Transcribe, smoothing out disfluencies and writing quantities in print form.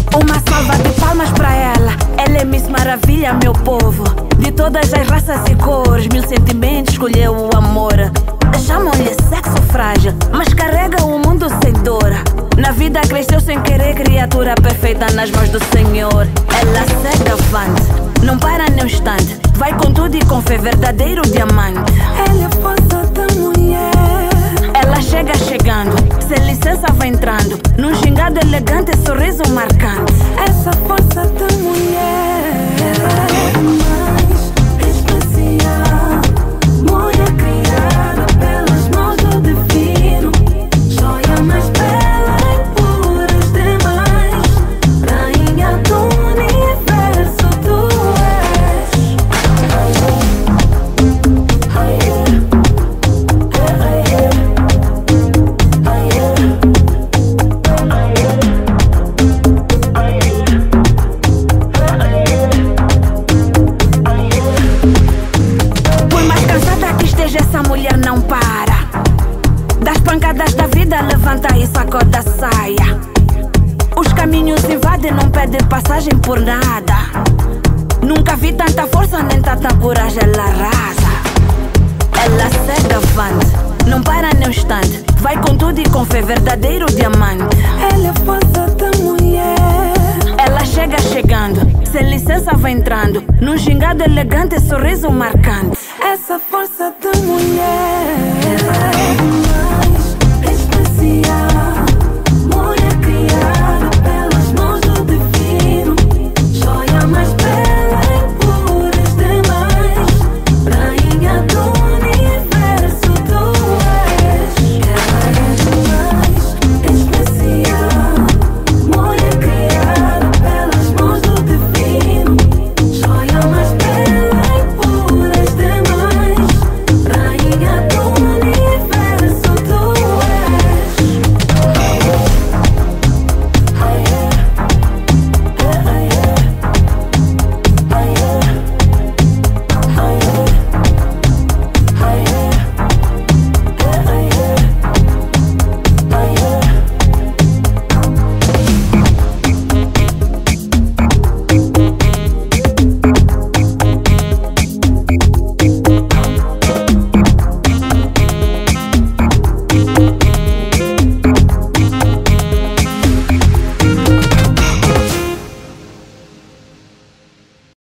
Uma salva de palmas pra ela. Ela é Miss Maravilha, meu povo. De todas as raças e cores, mil sentimentos, escolheu o amor. Chamam-lhe sexo frágil, mas carrega o mundo sem dor. Na vida cresceu sem querer, criatura perfeita nas mãos do Senhor. Ela segue avante, não para nem um instante. Vai com tudo e com fé, verdadeiro diamante. Ela é a força da mulher. Ela chega chegando, sem licença vai entrando, num gingado elegante, sorriso marcante. Essa força da mulher é mais especial. Mulher criada pelas mãos do divino, joia mais bela e pura demais. Rainha do universo tu és. Por mais cansada que esteja, essa mulher não para. Das pancadas da vida, levanta e sacode a saia. Os caminhos invadem, não pede passagem por nada. Nunca vi tanta força nem tanta coragem, ela arrasa. Ela segue avante, não para nem um instante. Vai com tudo e com fé, verdadeiro diamante. Ela é a força da mulher. Ela chega chegando, sem licença vai entrando, num gingado elegante, sorriso marcante. Essa força da mulher